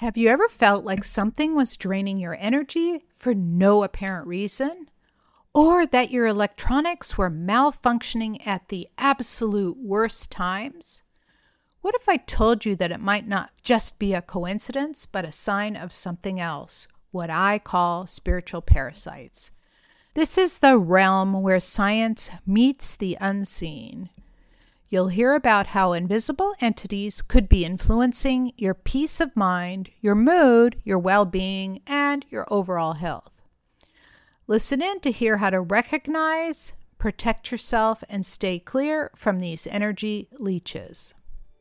Have you ever felt like something was draining your energy for no apparent reason? Or that your electronics were malfunctioning at the absolute worst times? What if I told you that it might not just be a coincidence, but a sign of something else, what I call spiritual parasites? This is the realm where science meets the unseen. You'll hear about how invisible entities could be influencing your peace of mind, your mood, your well-being, and your overall health. Listen in to hear how to recognize, protect yourself, and stay clear from these energy leeches.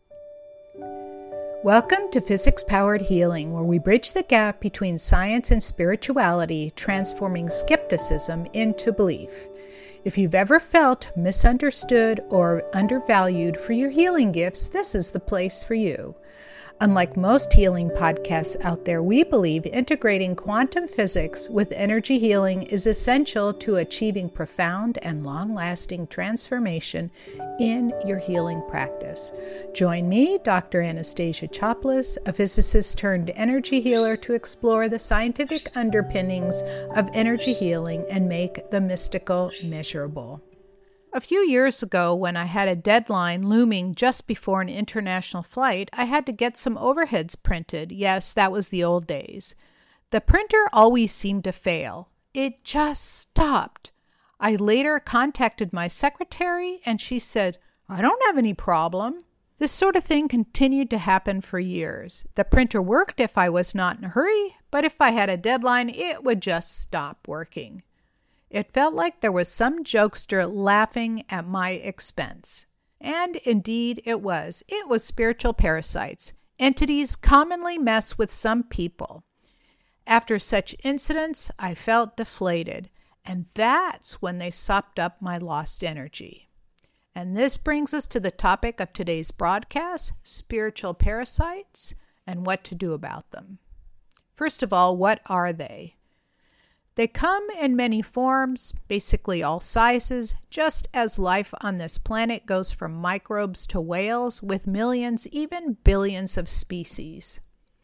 Welcome to Physics-Powered Healing, where we bridge the gap between science and spirituality, transforming skepticism into belief. If you've ever felt misunderstood or undervalued for your healing gifts, this is the place for you. Unlike most healing podcasts out there, we believe integrating quantum physics with energy healing is essential to achieving profound and long-lasting transformation in your healing practice. Join me, Dr. Anastasia Chopelas, a physicist turned energy healer, to explore the scientific underpinnings of energy healing and make the mystical measurable. A few years ago, when I had a deadline looming just before an international flight, I had to get some overheads printed. Yes, that was the old days. The printer always seemed to fail. It just stopped. I later contacted my secretary, and she said, "I don't have any problem." This sort of thing continued to happen for years. The printer worked if I was not in a hurry, but if I had a deadline, it would just stop working. It felt like there was some jokester laughing at my expense. And indeed it was. It was spiritual parasites. Entities commonly mess with some people. After such incidents, I felt deflated. And that's when they sopped up my lost energy. And this brings us to the topic of today's broadcast, spiritual parasites, and what to do about them. First of all, what are they? They come in many forms, basically all sizes, just as life on this planet goes from microbes to whales with millions, even billions of species.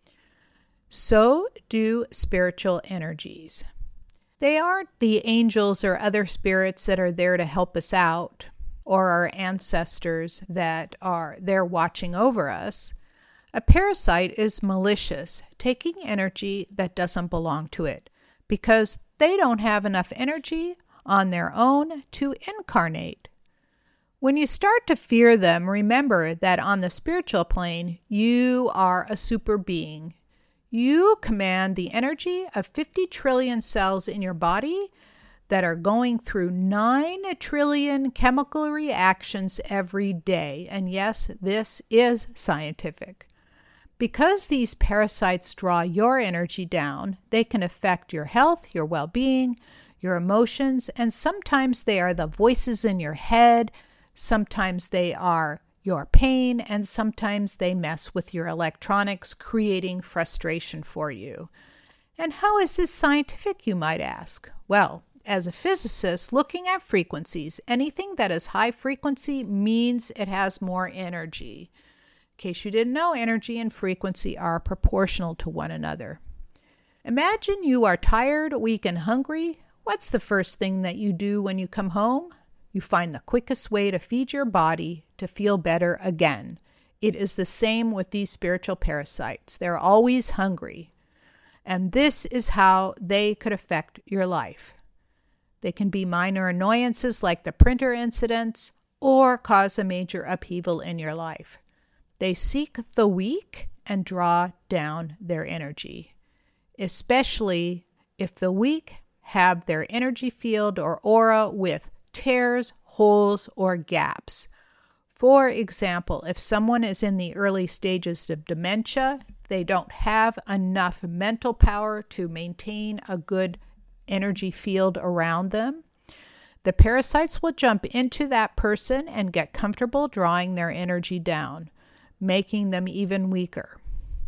So do spiritual energies. They aren't the angels or other spirits that are there to help us out, or our ancestors that are there watching over us. A parasite is malicious, taking energy that doesn't belong to it, because they don't have enough energy on their own to incarnate. When you start to fear them, remember that on the spiritual plane, you are a super being. You command the energy of 50 trillion cells in your body that are going through 9 trillion chemical reactions every day. And yes, this is scientific. Because these parasites draw your energy down, they can affect your health, your well-being, your emotions, and sometimes they are the voices in your head, sometimes they are your pain, and sometimes they mess with your electronics, creating frustration for you. And how is this scientific, you might ask? Well, as a physicist looking at frequencies, anything that is high frequency means it has more energy. In case you didn't know, energy and frequency are proportional to one another. Imagine you are tired, weak, and hungry. What's the first thing that you do when you come home? You find the quickest way to feed your body to feel better again. It is the same with these spiritual parasites. They're always hungry. And this is how they could affect your life. They can be minor annoyances like the printer incidents, or cause a major upheaval in your life. They seek the weak and draw down their energy, especially if the weak have their energy field or aura with tears, holes, or gaps. For example, if someone is in the early stages of dementia, they don't have enough mental power to maintain a good energy field around them. The parasites will jump into that person and get comfortable drawing their energy down, making them even weaker.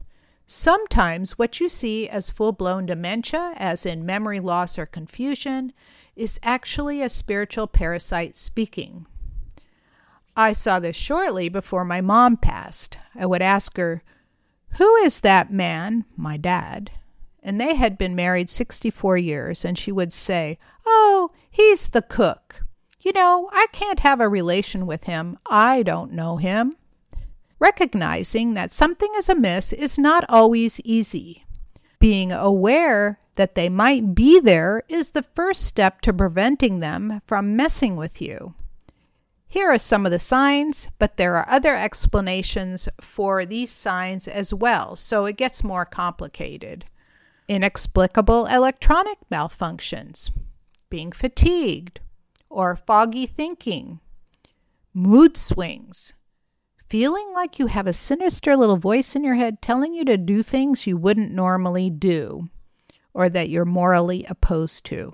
Sometimes what you see as full-blown dementia, as in memory loss or confusion, is actually a spiritual parasite speaking. I saw this shortly before my mom passed. I would ask her, "Who is that man?" My dad. And they had been married 64 years, and she would say, "Oh, he's the cook. You know, I can't have a relation with him. I don't know him." Recognizing that something is amiss is not always easy. Being aware that they might be there is the first step to preventing them from messing with you. Here are some of the signs, but there are other explanations for these signs as well, so it gets more complicated. Inexplicable electronic malfunctions, being fatigued or foggy thinking, mood swings, feeling like you have a sinister little voice in your head telling you to do things you wouldn't normally do or that you're morally opposed to.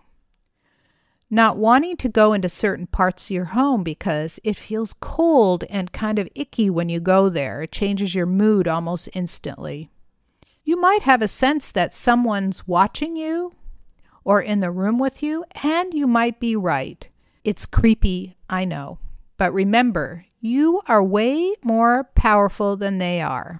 Not wanting to go into certain parts of your home because it feels cold and kind of icky when you go there. It changes your mood almost instantly. You might have a sense that someone's watching you or in the room with you, and you might be right. It's creepy, I know. But remember, you are way more powerful than they are.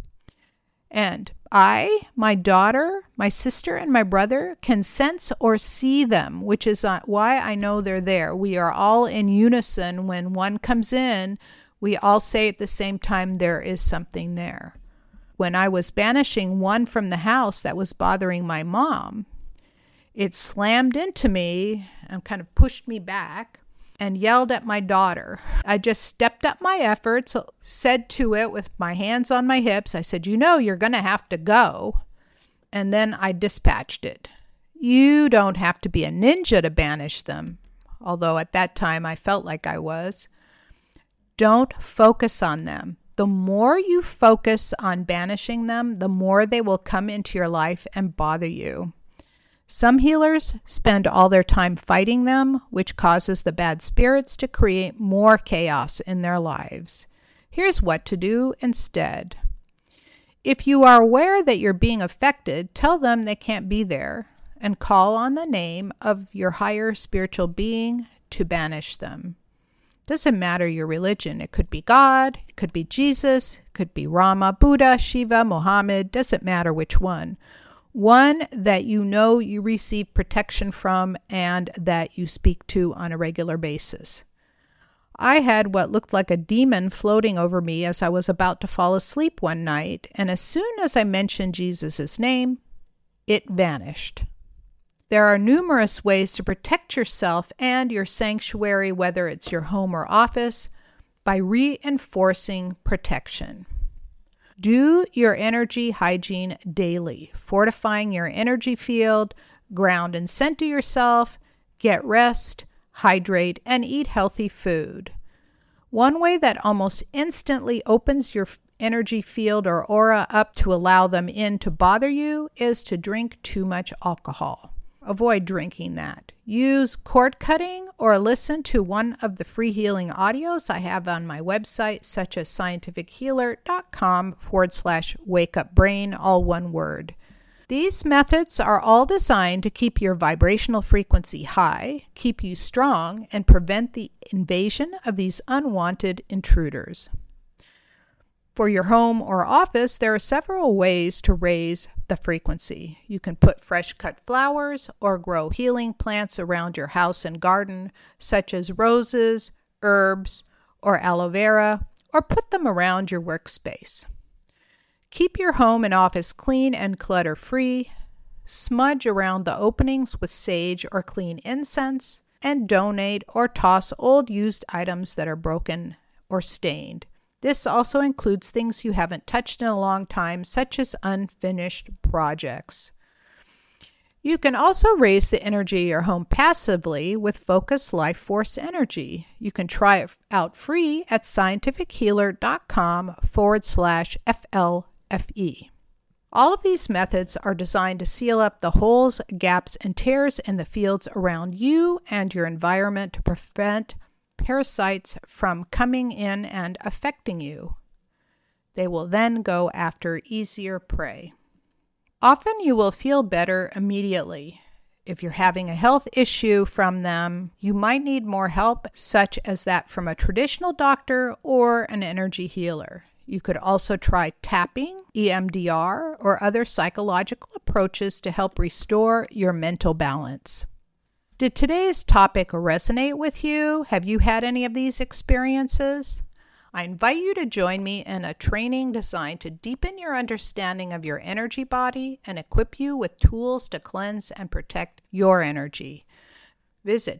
And I, my daughter, my sister, and my brother can sense or see them, which is why I know they're there. We are all in unison. When one comes in, we all say at the same time, there is something there. When I was banishing one from the house that was bothering my mom, it slammed into me and kind of pushed me back and yelled at my daughter. I just stepped up my efforts, said to it with my hands on my hips, I said, "You know, you're going to have to go." And then I dispatched it. You don't have to be a ninja to banish them, although at that time I felt like I was. Don't focus on them. The more you focus on banishing them, the more they will come into your life and bother you. Some healers spend all their time fighting them, which causes the bad spirits to create more chaos in their lives. Here's what to do instead. If you are aware that you're being affected, tell them they can't be there and call on the name of your higher spiritual being to banish them. Doesn't matter your religion. It could be God, it could be Jesus, it could be Rama, Buddha, Shiva, Mohammed, doesn't matter which one. One that you know you receive protection from and that you speak to on a regular basis. I had what looked like a demon floating over me as I was about to fall asleep one night, and as soon as I mentioned Jesus' name, it vanished. There are numerous ways to protect yourself and your sanctuary, whether it's your home or office, by reinforcing protection. Do your energy hygiene daily, fortifying your energy field, ground and center yourself, get rest, hydrate, and eat healthy food. One way that almost instantly opens your energy field or aura up to allow them in to bother you is to drink too much alcohol. Avoid drinking that. Use cord cutting or listen to one of the free healing audios I have on my website, such as scientifichealer.com/wakeupbrain, all one word. These methods are all designed to keep your vibrational frequency high, keep you strong, and prevent the invasion of these unwanted intruders. For your home or office, there are several ways to raise the frequency. You can put fresh cut flowers or grow healing plants around your house and garden, such as roses, herbs, or aloe vera, or put them around your workspace. Keep your home and office clean and clutter-free. Smudge around the openings with sage or clean incense, and donate or toss old used items that are broken or stained. This also includes things you haven't touched in a long time, such as unfinished projects. You can also raise the energy of your home passively with Focus Life Force Energy. You can try it out free at scientifichealer.com/FLFE. All of these methods are designed to seal up the holes, gaps, and tears in the fields around you and your environment to prevent parasites from coming in and affecting you. They will then go after easier prey. Often you will feel better immediately. If you're having a health issue from them, you might need more help, such as that from a traditional doctor or an energy healer. You could also try tapping, EMDR, or other psychological approaches to help restore your mental balance. Did today's topic resonate with you? Have you had any of these experiences? I invite you to join me in a training designed to deepen your understanding of your energy body and equip you with tools to cleanse and protect your energy. Visit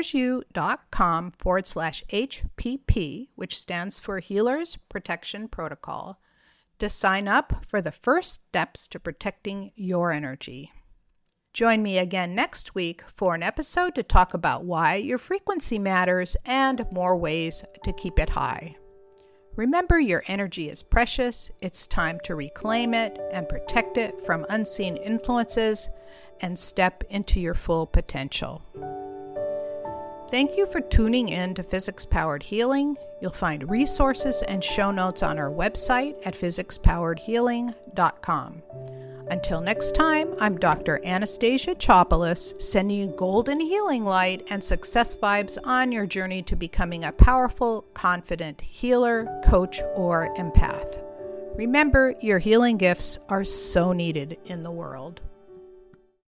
healersu.com/HPP, which stands for Healers Protection Protocol, to sign up for the first steps to protecting your energy. Join me again next week for an episode to talk about why your frequency matters and more ways to keep it high. Remember, your energy is precious. It's time to reclaim it and protect it from unseen influences and step into your full potential. Thank you for tuning in to Physics Powered Healing. You'll find resources and show notes on our website at physicspoweredhealing.com. Until next time, I'm Dr. Anastasia Chopelas, sending you golden healing light and success vibes on your journey to becoming a powerful, confident healer, coach, or empath. Remember, your healing gifts are so needed in the world.